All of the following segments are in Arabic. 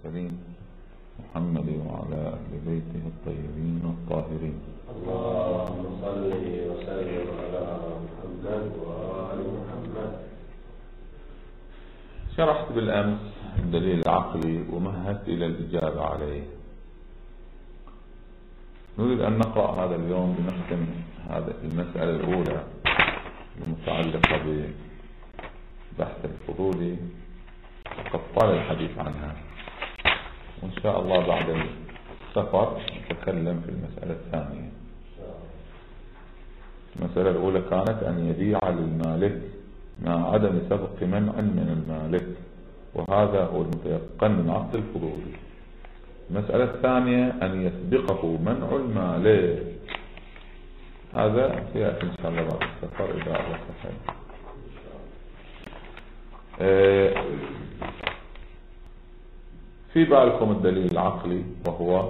المرسلين محمد وعلى أهل بيته الطيبين الطاهرين. اللهم صل وسلم على محمد وآل محمد. شرحت بالأمس الدليل العقلي ومهدت إلى الإجابة عليه. نريد أن نقرأ هذا اليوم لنختم هذه المسألة الأولى المتعلقة ببحث الفضولي، وقد طال الحديث عنها، وإن شاء الله بعد السفر نتكلم في المسألة الثانية. المسألة الأولى كانت أن يبيع للمالك مع عدم سبق منع من المالك، وهذا هو المتيقن من عقد الفضولي. المسألة الثانية أن يسبقه منع المالك، هذا سيأتي إن شاء الله بعد السفر إذا الله سهل. في بالكم الدليل العقلي، وهو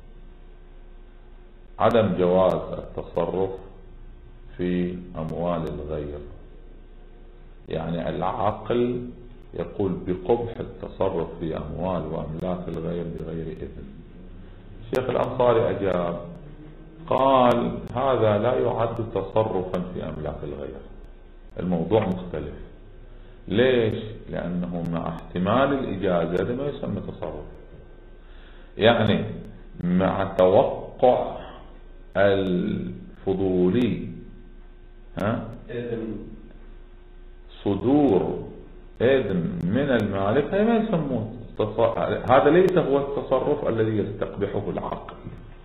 عدم جواز التصرف في أموال الغير. يعني العقل يقول بقبح التصرف في أموال وأملاك الغير بغير إذن. الشيخ الأنصاري أجاب قال هذا لا يعد تصرفا في أملاك الغير، الموضوع مختلف. ليش؟ لأنه مع احتمال الإجازة هذا ما يسمى تصرف. يعني مع توقع الفضولي صدور إذن من المالك، هذا ما يسمونه هذا ليس هو التصرف الذي يستقبحه العقل.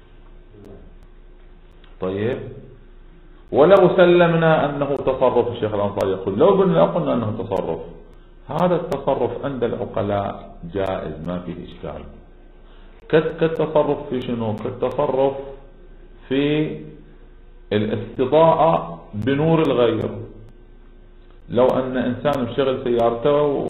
طيب، ولو سلمنا أنه تصرف، الشيخ الأنصاري يقول لو قلنا أنه تصرف، هذا التصرف عند العقلاء جائز ما فيه إشكال. كالتصرف في شنو؟ كالتصرف في الاستضاءة بنور الغير. لو أن إنسان مشغل سيارته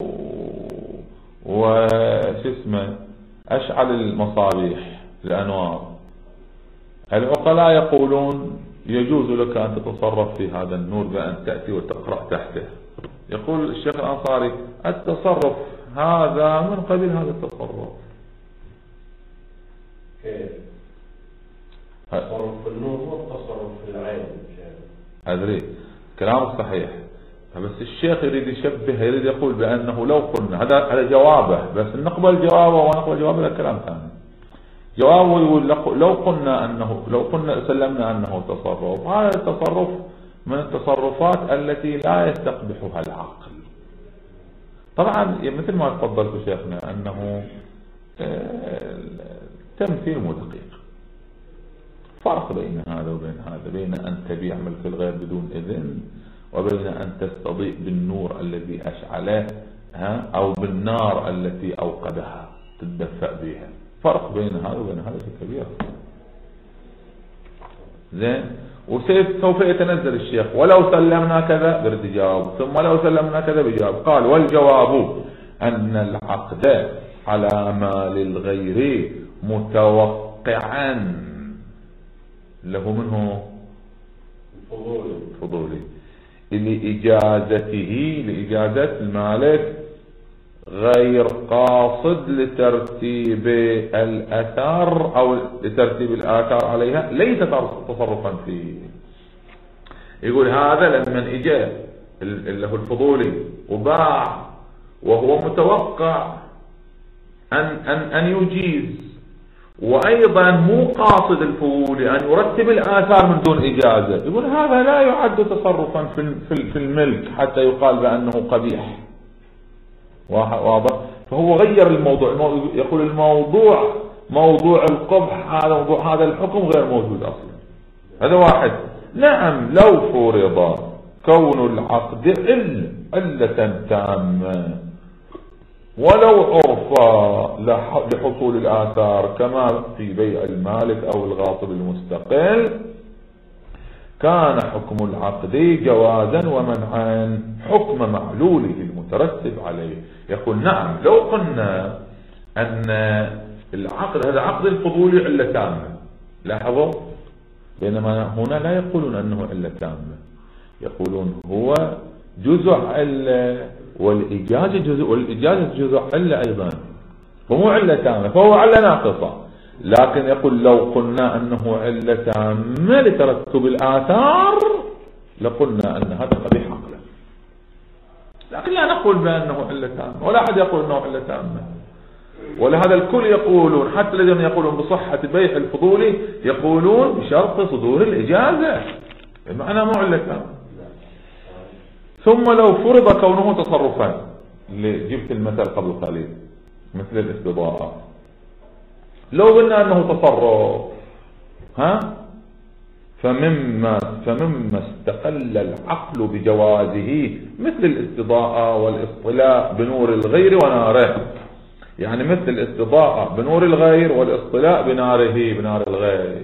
أشعل المصابيح الأنوار، العقلاء يقولون يجوز لك أن تتصرف في هذا النور بأن تأتي وتقرأ تحته. يقول الشيخ الأنصاري التصرف هذا من قبيل هذا التصرف. كيف؟ التصرف في النور والتصرف في العين. أدري كلامك صحيح، بس الشيخ يريد يشبه، يريد يقول بأنه لو قلنا هذا جوابه، بس نقبل جوابه ونقبل جوابه لكلام ثاني. جوابه يقول لو قلنا سلمنا أنه تصرف، هذا التصرف من التصرفات التي لا يستقبحها العقل. طبعا مثل ما تفضلت شيخنا أنه تمثيل مو دقيق. فرق بين هذا وبين هذا، بين أن تبيع ملك الغير بدون إذن، وبين أن تستضيء بالنور الذي أشعله أو بالنار التي أوقدها تدفأ بها. فرق بين هذا وبين هذا كبير. زين، وسوف يتنزل الشيخ ولو سلمنا كذا برد جواب، ثم لو سلمنا كذا بجواب. قال والجواب أن العقد على مال الغير متوقعا له منه فضولي لإجازة المالك غير قاصد لترتيب الأثار أو لترتيب الآثار عليها، ليس تصرفا فيه. يقول هذا لمن إجا له الفضولي وباع وهو متوقع أن يجيز، وأيضا مو قاصد الفضولي أن يرتب الآثار من دون إجازة، يقول هذا لا يعد تصرفا في الملك حتى يقال بأنه قبيح. واضح؟ فهو غير الموضوع، يقول الموضوع موضوع القبح، هذا الحكم غير موجود أصلا. هذا واحد. نعم، لو فرض كون العقد علة تامة ولو عرفا لحصول الآثار كما في بيع المالك أو الغاصب المستقل، كان حكم العقد جوازا ومنعا حكم معلوله المترتب عليه. يقول نعم، لو قلنا أن العقد هذا عقد الفضولي علة تامة، لاحظوا، بينما هنا لا يقولون أنه علة تامة، يقولون هو جزء علة والإجازة جزء علة أيضا. فمو علة تامة، فهو علة ناقصة. لكن يقول لو قلنا أنه علة تامة لترتب الآثار لقلنا أن هذا قبيح عقلا، لكن لا نقول بأنه علة تامة، ولا أحد يقول أنه علة تامة. ولهذا الكل يقولون، حتى الذين يقولون بصحة بيع الفضولي يقولون بشرط صدور الإجازة، المعنى مو علة تامة. ثم لو فرض كونه تصرفا، اللي جبت المثل قبل قليل مثل الاستضاءة، لو قلنا أنه تصرف فمما استقل العقل بجوازه مثل الاستضاءة والاصطلاء بنور الغير وناره، يعني مثل الاستضاءة بنور الغير والاصطلاء بنار الغير.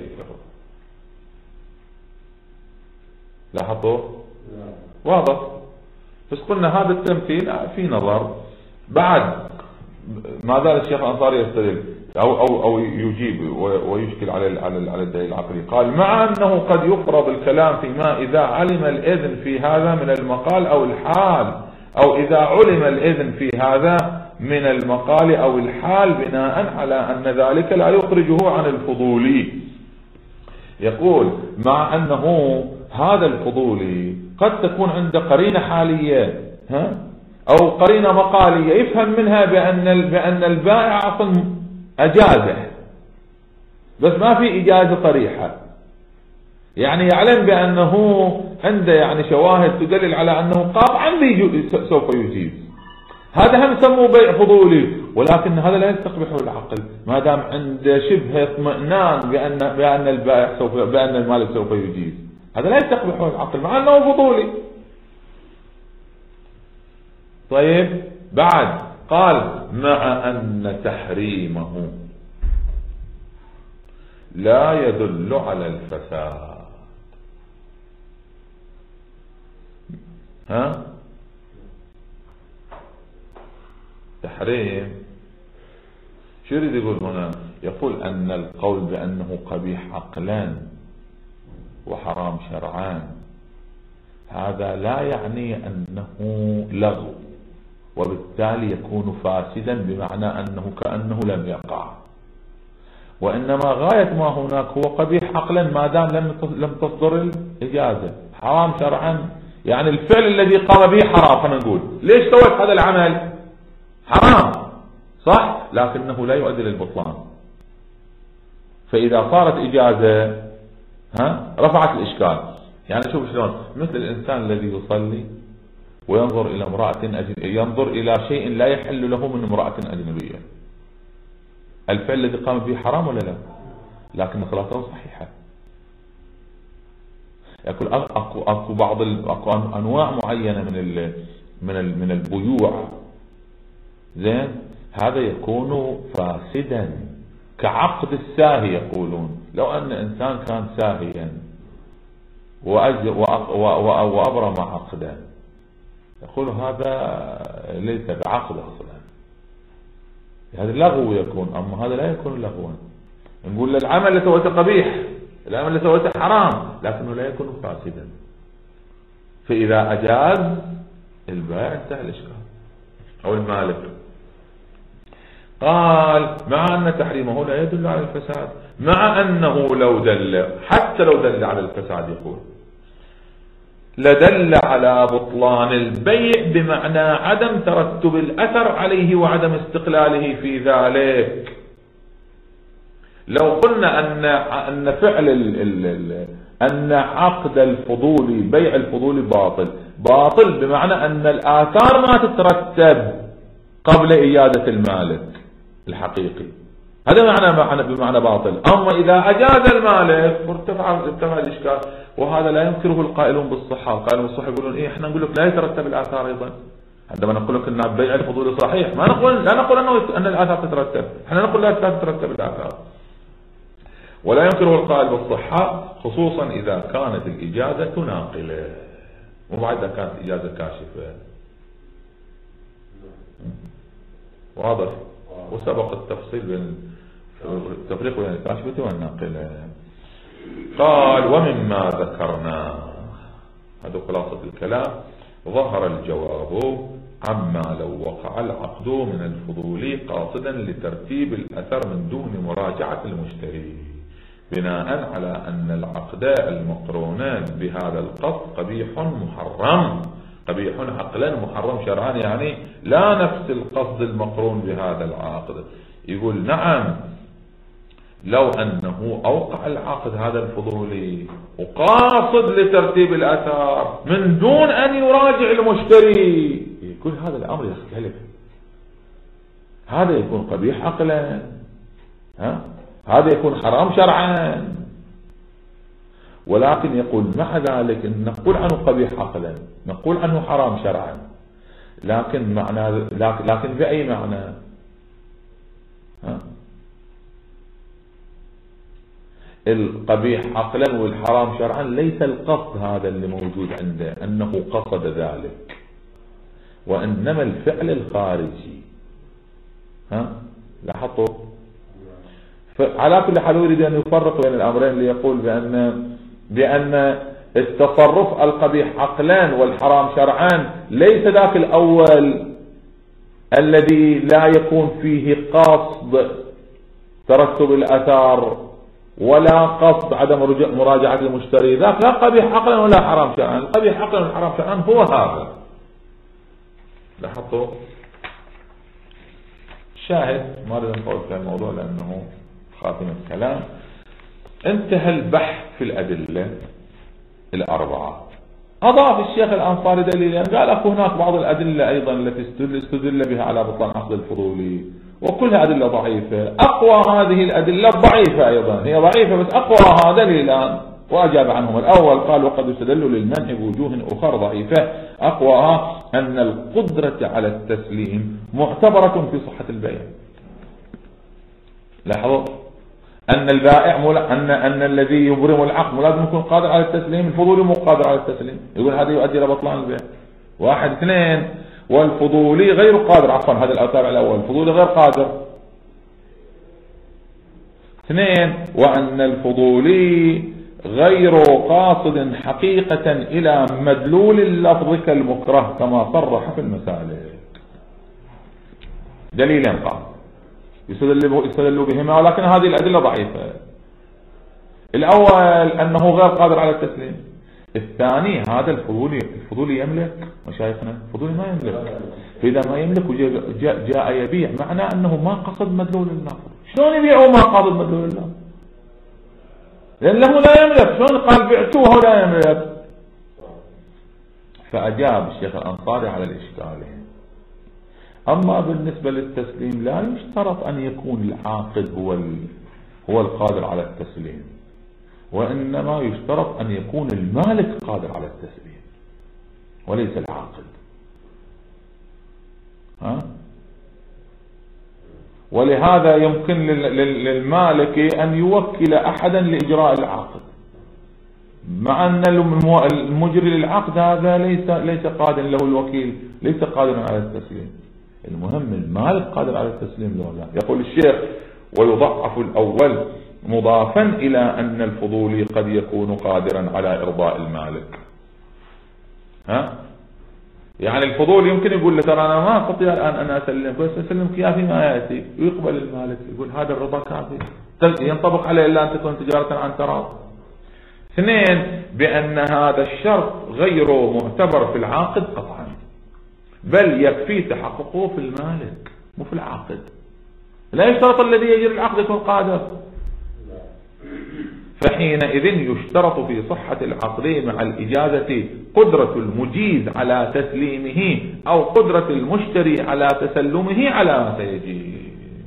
لاحظوا؟ واضح. بس قلنا هذا التمثيل في نظر. بعد ما زال الشيخ الأنصاري يستدل أو يجيب ويشكل على الدليل العقلي. قال مع أنه قد يفرض الكلام فيما إذا علم الإذن في هذا من المقال أو الحال، أو إذا علم الإذن في هذا من المقال أو الحال بناء على أن ذلك لا يخرجه عن الفضولي. يقول مع أنه هذا الفضولي قد تكون عنده قرينة حالية أو قرينة مقالية يفهم منها بأن البائع أصلا أجازه، بس ما في إجازة صريحة، يعني يعلم بأنه عنده يعني شواهد تدلل على أنه قاطعا سوف يجيز. هذا هم سموه بيع فضولي، ولكن هذا لا يستقبحه العقل ما دام عنده شبه اطمئنان بأن المالك سوف يجيز. هذا لا يستقبحه العقل مع أنه فضولي. طيب بعد قال مع أن تحريمه لا يدل على الفساد. تحريم شو يريد يقول هنا؟ يقول أن القول بأنه قبيح عقلا وحرام شرعا هذا لا يعني أنه لغو، وبالتالي يكون فاسدا بمعنى أنه كأنه لم يقع، وإنما غاية ما هناك هو قبيح عقلا ما دام لم تصدر الإجازة. حرام شرعا يعني الفعل الذي قام به حرام، خلينا نقول ليش سويت هذا العمل؟ حرام صح، لكنه لا يؤدي للبطلان. فإذا صارت إجازة رفعت الإشكال. يعني شوف شلون، مثل الإنسان الذي يصلي وينظر إلى ينظر إلى شيء لا يحل له من امرأة أجنبية، الفعل الذي قام به حرام ولا لا؟ لكن صلاته صحيحة. يقول اكو انواع معينة من البيوع زين هذا يكون فاسدا كعقد الساهي. يقولون لو ان انسان كان ساهيا وابرم عقدا، يقول هذا ليس بعقد اصلا، هذا لغو يكون، اما هذا لا يكون لغوا. نقول العمل اللي سويته قبيح، العمل اللي سويته حرام، لكنه لا يكون فاسدا. فاذا اجاز البائع انتهى الاشكال او المالك. قال مع ان تحريمه لا يدل على الفساد، مع انه لو دل، حتى لو دل على الفساد يقول لدل على بطلان البيع بمعنى عدم ترتب الأثر عليه وعدم استقلاله في ذلك. لو قلنا أن فعل أن عقد الفضولي بيع الفضولي باطل بمعنى أن الآثار ما تترتب قبل إيادة المالك الحقيقي، هذا بمعنى باطل. أما إذا أجاز المالك ارتفع الإشكال، وهذا لا ينكره القائلون بالصحة. القائلون بالصحة يقولون احنا نقول لك لا يترتب الآثار أيضا. عندما نقول لك أن بيع الفضول صحيح لا نقول أن الآثار تترتب، احنا نقول لا تترتب الآثار. ولا ينكره القائل بالصحة خصوصا إذا كانت الإجازة ناقلة، وبعد إذا كانت الإجازة كاشفة. واضح؟ وسبق التفصيل بين التفريق بين الكاشفة والناقلة. قال ومما ذكرنا، هذا خلاصة الكلام، ظهر الجواب عما لو وقع العقد من الفضول قاصدا لترتيب الأثر من دون مراجعة المشتري، بناء على أن العقد المقرون بهذا القصد قبيح محرم، قبيح عقلا محرم شرعا، يعني لا نفس القصد المقرون بهذا العقد. يقول نعم لو أنه أوقع العقد هذا الفضولي وقاصد لترتيب الأثر من دون أن يراجع المشتري، يقول هذا الأمر يختلف، هذا يكون قبيح عقلا، هذا يكون حرام شرعا. ولكن يقول مع ذلك نقول عنه قبيح عقلا، نقول عنه حرام شرعا، لكن بأي معنى؟ القبيح عقلا والحرام شرعا ليس القصد هذا اللي موجود عنده أنه قصد ذلك، وإنما الفعل الخارجي. لاحظوا؟ على كل حال يريد أن يفرق بين الأمرين ليقول بأن التصرف القبيح عقلا والحرام شرعا ليس ذاك الأول الذي لا يكون فيه قصد ترتب الأثار ولا قصد عدم مراجعة المشتري، ذاك لا قبيح عقلا ولا حرام شرعا. القبيح عقلا والحرام شرعا هو هذا. لاحظوا؟ شاهد ما اريد نطول في الموضوع لأنه خاتم الكلام. انتهى البحث في الأدلة الأربعة. أضاف الشيخ الأنصاري دليلا، قال أكو هناك بعض الأدلة أيضا التي استدل بها على بطلان عقد الفضولي، وكلها أدلة ضعيفة. أقوى هذه الأدلة ضعيفة أيضا، هي ضعيفة بس أقواها دليلان، وأجاب عنهم. الأول قال وقد يستدل للمنع بوجوه أخرى ضعيفة، أقواها أن القدرة على التسليم معتبرة في صحة البيع. لاحظوا أن البائع أن الذي يبرم العقد لازم يكون قادر على التسليم، الفضولي مو قادر على التسليم، يقول هذا يؤدي إلى بطلان البيع. واحد. اثنين، والفضولي غير قادر، عفوا هذا التابع الأول، الفضولي غير قادر. اثنين، وأن الفضولي غير قاصد حقيقة إلى مدلول اللفظ كالمكره كما صرح في المسالك. دليلين قال يستدل بهما، ولكن هذه الأدلة ضعيفة. الأول أنه غير قادر على التسليم. الثاني هذا الفضولي يملك، مشايخنا الفضولي ما يملك، فإذا ما يملك وجاء يبيع معناه أنه ما قصد مدلول اللفظ. شلون يبيع وما قصد مدلول اللفظ؟ لأنه لا يملك، شلون قال بعته وهو لا يملك؟ فأجاب الشيخ الأنصاري على الإشكالين. أما بالنسبة للتسليم لا يشترط أن يكون العاقد هو القادر على التسليم، وإنما يشترط أن يكون المالك قادر على التسليم وليس العاقد. ولهذا يمكن للمالك أن يوكل أحدا لإجراء العقد، مع أن المجري للعقد هذا ليس قادر له، الوكيل ليس قادرا على التسليم. المهم المالك قادر على التسليم لو لا. يقول الشيخ ويضعف الأول مضافا إلى أن الفضولي قد يكون قادرا على إرضاء المالك. يعني الفضول يمكن يقول له ترى أنا ما أستطيع الآن أن أسلمك، بس أسلمك إياه فيما يأتي، ويقبل المالك يقول هذا الرضا كافي، ينطبق عليه إلا أن تكون تجارة عن تراض. اثنين، بأن هذا الشرط غير معتبر في العاقد قطعا، بل يكفي تحققه في المالك مو في العاقد. لا يشترط الذي يجري العقد يكون قادر. فحينئذ يشترط في صحة العقد مع الإجازة قدرة المجيز على تسليمه أو قدرة المشتري على تسلمه على ما سيجي.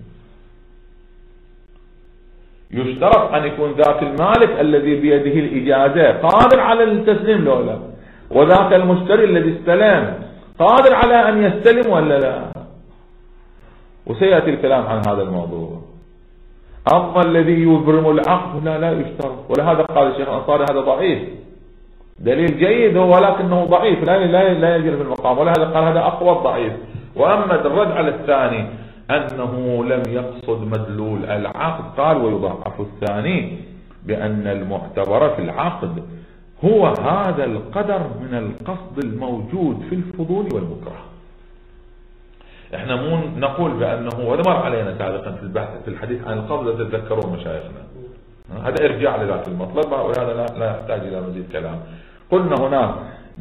يشترط أن يكون ذاك المالك الذي بيده الإجازة قادر على التسليم لو لا، وذاك المشتري الذي استلم قادر على أن يستلم ولا لا. وسيأتي الكلام عن هذا الموضوع. أما الذي يبرم العقد لا يشترط، ولهذا قال الشيخ الأنصاري هذا ضعيف، دليل جيد هو ولكنه ضعيف لا يجري في المقام، ولهذا قال هذا أقوى الضعيف. وأما الرد على الثاني أنه لم يقصد مدلول العقد، قال ويضعف الثاني بأن المعتبر في العقد هو هذا القدر من القصد الموجود في الفضول والمكره. احنا مو نقول بأنه، وهذا مر علينا سابقا في البحث في الحديث عن القبض، تتذكرون مشايخنا، هذا ارجع لذات المطلب وهذا لا يحتاج إلى مزيد كلام. قلنا هناك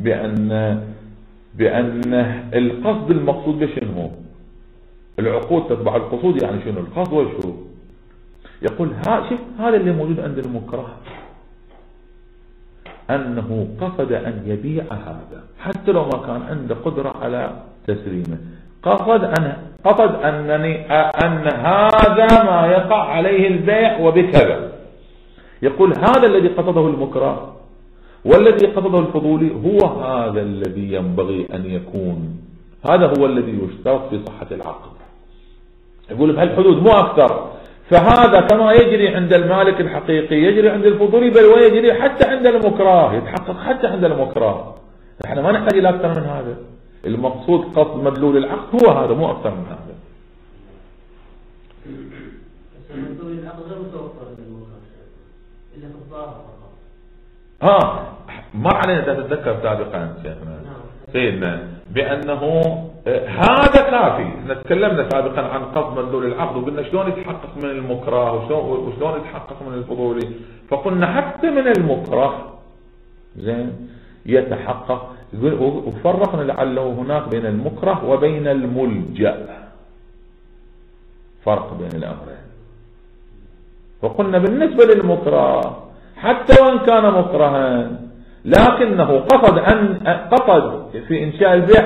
بأن القصد المقصود بشنو هو؟ العقود تتبع القصود، يعني شنو القصد والشروط. يقول شوف هذا اللي موجود عند المكره، أنه قصد أن يبيع هذا حتى لو ما كان عنده قدرة على تسليمه، قصد أن هذا ما يقع عليه البيع وبكذا. يقول هذا الذي قصده المكره، والذي قصده الفضولي هو هذا الذي ينبغي أن يكون، هذا هو الذي يشترط في صحة العقد. يقول بهالحدود مو أكثر. فهذا كما يجري عند المالك الحقيقي يجري عند الفضولي، بل ويجري حتى عند المكره، يتحقق حتى عند المكره. احنا ما نحتاج إلى أكثر من هذا. المقصود قصد مدلول العقد هو هذا، مو أكثر من هذا. مدلول العقد غير متوفر للمكره إلا في الظاهر فقط. ما علينا تتذكر سابقا شيخنا سيدنا بأنه هذا كافي. تكلمنا سابقا عن قصد مدلول العقد وقلنا شلون يتحقق من المكره وشلون يتحقق من الفضولي. فقلنا حتى من المكره زين يتحقق. وفرقنا لعله هناك بين المكره وبين الملجأ، فرق بين الأمرين. فقلنا بالنسبة للمكره حتى وان كان مكرها لكنه قصد في إنشاء البيع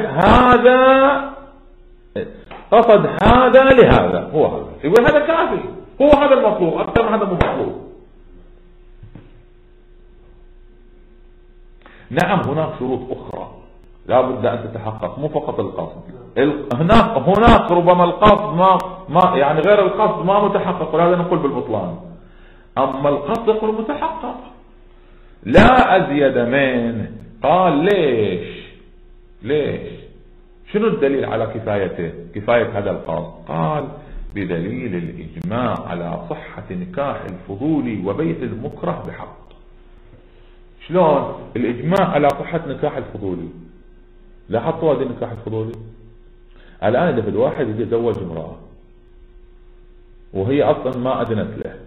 قصد هذا لهذا، هو هذا. يقول هذا كافي، هو هذا المطلوب، أكثر من هذا مو مطلوب. نعم هناك شروط أخرى لا بد أن تتحقق، مو فقط القصد. هناك ربما القصد ما يعني غير القصد ما متحقق، ولهذا نقول بالبطلان. أما القصد يقول متحقق لا أزيد منه. قال ليش شنو الدليل على كفاية هذا القصد؟ قال بدليل الإجماع على صحة نكاح الفضولي وبيع المكره بحق. شلون الإجماع على صحة نكاح الفضولي؟ لاحظتوا هذا النكاح الفضولي الآن إذا في الواحد يتزوج امرأة وهي أصلا ما أذنت له،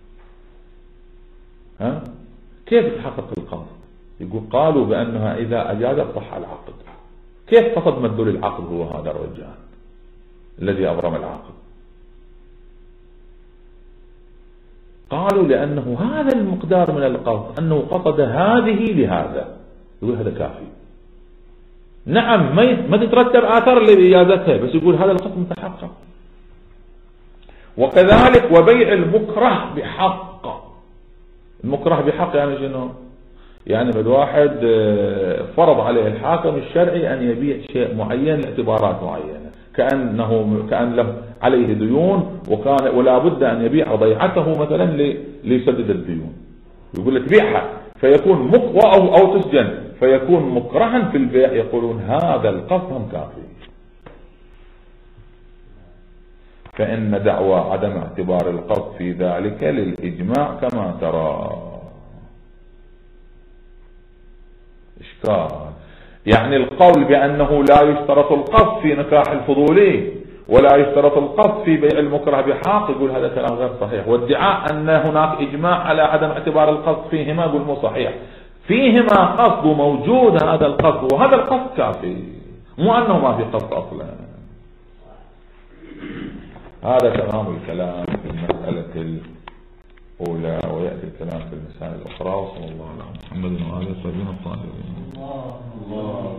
كيف يتحقق القصد؟ يقول قالوا بأنها إذا أجازت صح العقد. كيف قصد مدلول العقد هو هذا الرجال الذي أبرم العقد؟ قالوا لأنه هذا المقدار من القصد، أنه قصد هذه لهذا. يقول هذا كافي. نعم ما تترتب آثار اللي إجازتها، بس يقول هذا القصد متحقق. وكذلك وبيع المكره بحق. المكره بحق يعني شنو؟ يعني بالواحد فرض عليه الحاكم الشرعي أن يبيع شيء معين لاعتبارات معينة، كأن له عليه ديون ولا بد أن يبيع ضيعته مثلا ليسدد الديون. يقول لك بيعها فيكون أو تسجن فيكون مكرها في البيع. يقولون هذا القصد هم كافي. فإن دعوى عدم اعتبار القصد في ذلك للإجماع كما ترى. إشكال يعني القول بأنه لا يشترط القصد في نكاح الفضولي ولا يشترط القصد في بيع المكره بحق، يقول هذا كلام غير صحيح. وادعاء أن هناك إجماع على عدم اعتبار القصد فيهما يقول مو صحيح. فيهما قصد موجود، هذا القصد وهذا القصد كافي، مو أنه ما في قصد أصلا. هذا تمام الكلام في المسألة الأولى، ويأتي الكلام في المسائل الأخرى. وصلى الله على محمد وعلى آله وصحبه وسلم.